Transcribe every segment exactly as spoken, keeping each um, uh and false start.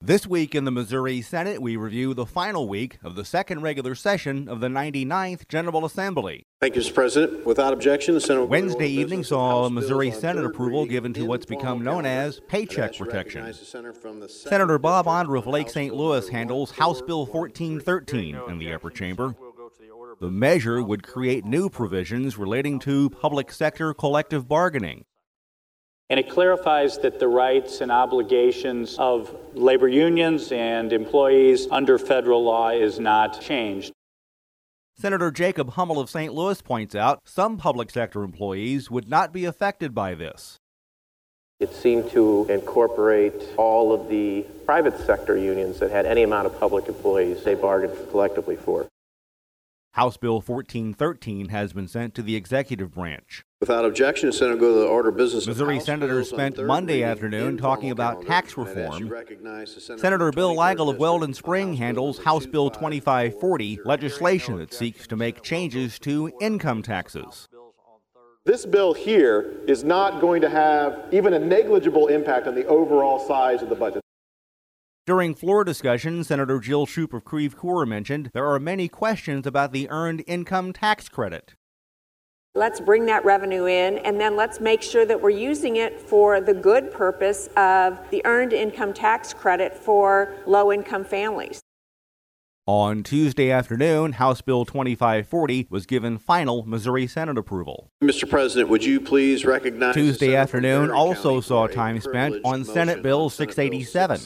This week in the Missouri Senate, we review the final week of the second regular session of the ninety-ninth General Assembly. Thank you, Mister President. Without objection, the Senate will Wednesday evening saw Missouri Senate approval given to what's become known as paycheck protection. Senator Bob Onder of Lake Saint Louis handles House Bill fourteen thirteen in the upper chamber. The measure would create new provisions relating to public sector collective bargaining. And it clarifies that the rights and obligations of labor unions and employees under federal law is not changed. Senator Jacob Hummel of Saint Louis points out some public sector employees would not be affected by this. It seemed to incorporate all of the private sector unions that had any amount of public employees they bargained collectively for. House Bill fourteen thirteen has been sent to the executive branch. Without objection, the Senate will go to the order of business. Missouri senators spent Monday afternoon talking about tax reform. Senator Bill Leigel of Weldon Spring handles House Bill twenty-five forty, legislation that seeks to make changes to income taxes. This bill here is not going to have even a negligible impact on the overall size of the budget. During floor discussion, Senator Jill Shoup of Creve Coeur mentioned there are many questions about the Earned Income Tax Credit. Let's bring that revenue in, and then let's make sure that we're using it for the good purpose of the Earned Income Tax Credit for low-income families. On Tuesday afternoon, House Bill twenty-five forty was given final Missouri Senate approval. Mister President, would you please recognize... Tuesday afternoon also saw time spent on Senate Bill six eighty-seven.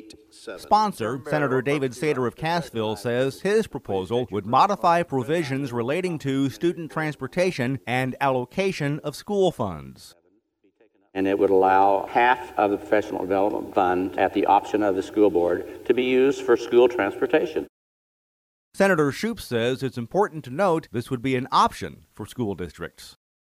Sponsor, Senator David Sater of Cassville, says his proposal would modify provisions relating to student transportation and allocation of school funds. And it would allow half of the professional development fund at the option of the school board to be used for school transportation. Senator Shoup says it's important to note this would be an option for school districts.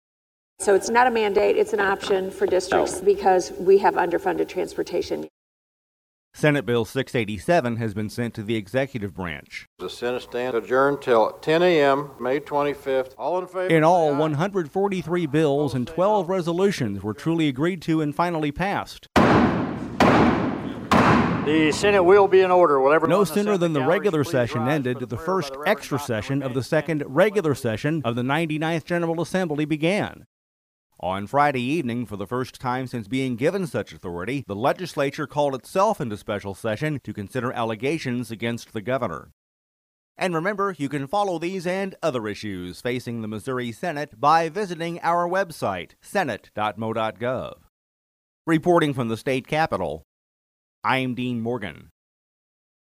So it's not a mandate, it's an option for districts no. because we have underfunded transportation. Senate Bill six eighty-seven has been sent to the executive branch. The Senate stands adjourned till ten a.m., May twenty-fifth. All in favor? In all, one hundred forty-three bills and twelve resolutions were truly agreed to and finally passed. The Senate will be in order. Will no sooner than the regular session ended, the first extra session of the second regular session of the ninety-ninth General Assembly began. On Friday evening, for the first time since being given such authority, the legislature called itself into special session to consider allegations against the governor. And remember, you can follow these and other issues facing the Missouri Senate by visiting our website, senate dot mo dot gov. Reporting from the state capitol, I'm Dean Morgan.